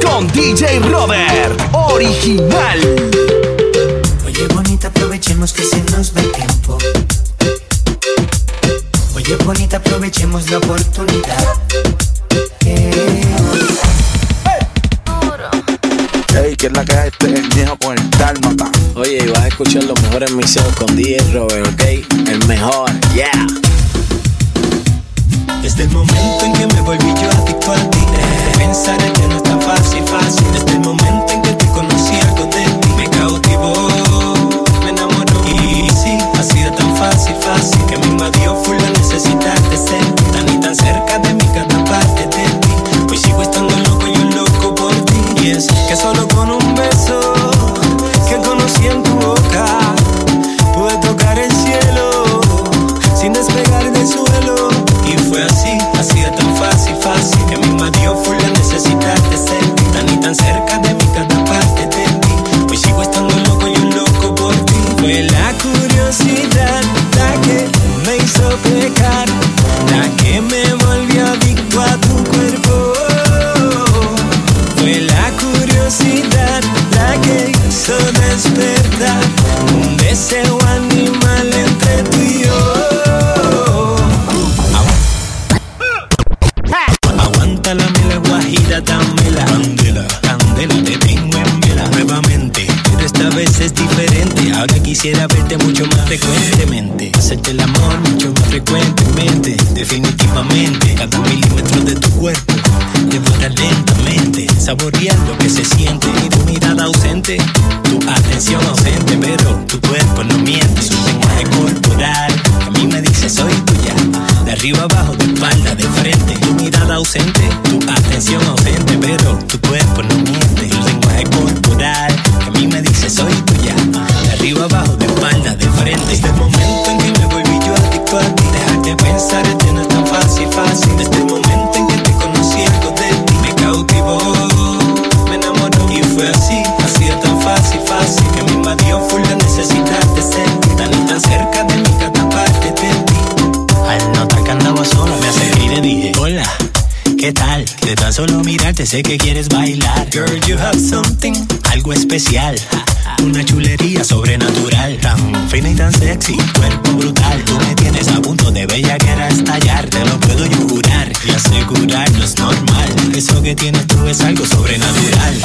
con DJ Robert, original. Oye bonita, aprovechemos que se nos va el tiempo. Oye bonita, aprovechemos la oportunidad. Hey, que es la que hay, este es el viejo con el dálmata. Oye, y vas a escuchar los mejores mixes con DJ Robert, ¿ok? El mejor, yeah. Desde el momento en que me volví yo adicto a ti, pensar en que no es tan fácil. Desde el momento en que te conocí, algo de ti me cautivó, me enamoró. Y sí, ha sido tan fácil, que me invadió full la necesidad de ser tan y tan cerca de mí, cada parte de ti. Hoy sigo estando loco, yo loco por ti. Y es que solo con un beso que conocí en tu boca pude tocar el cielo sin despegar del suelo. Y fue así, de tan fácil, que me invadió full la necesidad de ser tan y tan cerca de mí, cada parte de ti. Hoy sigo estando loco, yo loco por ti. Fue la curiosidad la que me hizo pecar, la que me volvió adicto a tu cuerpo. Fue la curiosidad la que hizo despertar un deseo animal entre tú y yo. Aguántala, la guajira, dámela. Candela, te tengo en vela. Nuevamente, pero esta vez es diferente. Ahora quisiera verte mucho más frecuentemente, hacerte el amor mucho más frecuentemente. Definitivamente, cada milímetro de tu cuerpo devora lentamente, saborear lo que se siente. Y tu mirada ausente, tu atención ausente, pero tu cuerpo no miente. Su lenguaje corporal a mí me dice soy tuya, de arriba abajo, de espalda, de frente. Tu mirada ausente, tu atención ausente, pero tu cuerpo no miente. El lenguaje corporal que a mí me dice soy tuya, de arriba abajo, de espalda, de frente. Desde el momento en que me volví yo adicto a ti, dejar de pensar en ti no es tan fácil. Desde el momento en que te conocí, algo de ti me cautivó, me enamoró. Y fue así de tan fácil, que me invadió full la necesidad de ser tan y tan cerca de mí, cada parte de ti. Al notar que andaba solo me acerqué y le dije hola, ¿qué tal? De tan solo mirarte sé que quieres bailar. Girl, you have something, algo especial, una chulería sobrenatural, tan fina y tan sexy, cuerpo brutal. Tú me tienes a punto de bellaquera estallar, te lo puedo yo jurar y asegurar, no es normal. Eso que tienes tú es algo sobrenatural.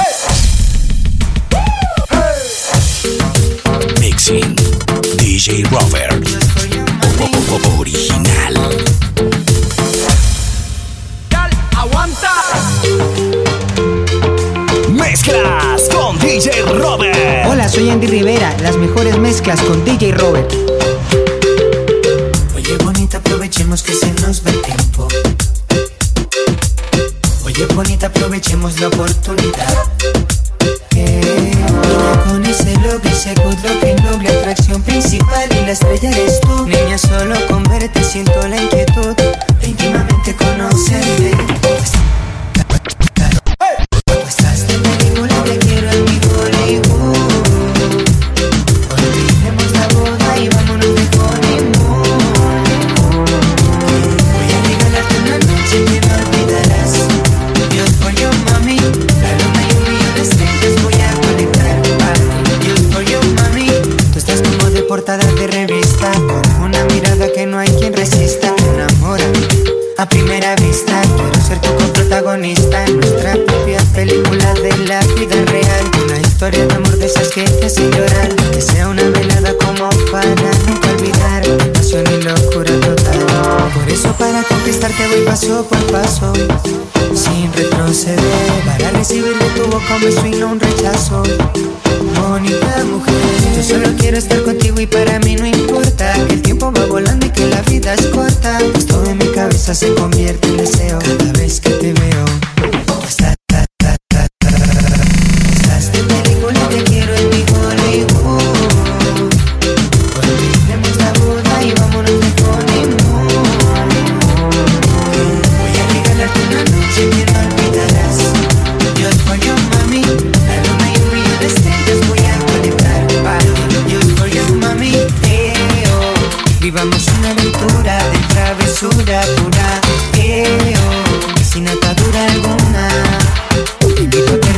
Mixing DJ Robert, original. ¡Aguanta! Mezclas con DJ Robert. Hola, soy Andy Rivera. Las mejores mezclas con DJ Robert. Oye bonita, aprovechemos que se nos va el tiempo. Oye bonita, aprovechemos la oportunidad. Mira con ese look, ese good looking look, la atracción principal y la estrella eres tú. Niña, solo con verte siento la inquietud de íntimamente conocerte. Tú estás de película, te quiero en mi Hollywood. Olvidemos la boda y vámonos de honeymoon. Voy a regalarte una noche que no olvidarás. Dios for you, mami. La luna y un millón de estrellas voy a conectar. Dios for you, mami. Tú estás como de portada de revista, con una mirada que no hay quien resista. Te enamora a primera vista. Quiero ser tu coprotagonista en nuestra propia película de la vida real. Una historia de amor de esas que te hacen llorar, que sea una velada como para nunca olvidar. Pasión y locura total. Por eso para conquistarte voy paso por paso, sin retroceder, para recibir de tu boca un beso y no un rechazo. Bonita mujer, yo solo quiero estar contigo y para mí no importa que el tiempo va volando y que la vida es corta, pues todo en mi cabeza se convierte en deseo cada vez que te veo. Estás de película, te quiero en mi Hollywood. Olvidemos la boda y vámonos de honeymoon. Voy a regalarte una noche que no olvidarás. Dios for you, mami. La luna y un millón de estrellas voy a conectar. Dios for you, mami. Vivamos una aventura de travesura pura. Sin atadura alguna. Te invito a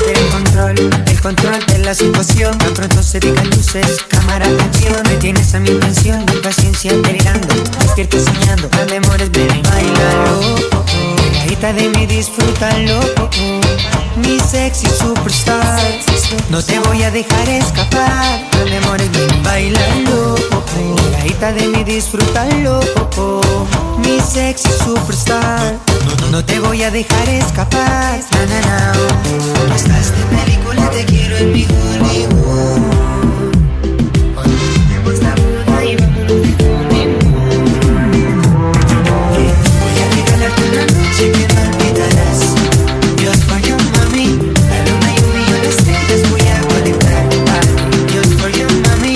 control de la situación. Tan pronto se digan luces, cámara, acción. Me tienes a mi intención, mi paciencia delirando. Despierto soñando, al amores, ven, bailalo. Pegadita de mí, disfrútalo. Mi sexy superstar, no te voy a dejar escapar. Al amores, ven, bailalo. Pegadita de mí, disfrútalo. Mi sexy superstar, no te voy a dejar escapar. Na, na, na. No estás de película, te quiero en mi Hollywood. Olvidemos la boda y vámonos de honeymoon. Voy a regalarte una noche que no olvidarás. Dios for you, mami. La luna y un millón de estrellas voy a conectar. Dios for you, mami.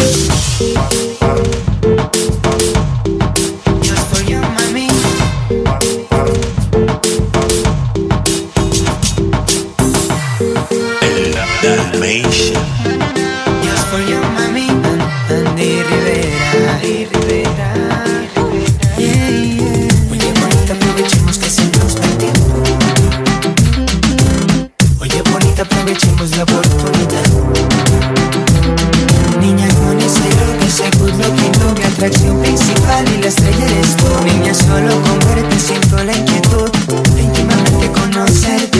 Dios for you, mami. Dalmatian. Just for you, mami. Andy Rivera. Yeah, yeah. Oye, bonita, aprovechemos que se nos da el tiempo. Oye, bonita, aprovechemos la oportunidad. Niña, con ese look, ese good looking, mi atracción principal y la estrella eres tú. Niña, solo con verte siento la inquietud de íntimamente conocerte.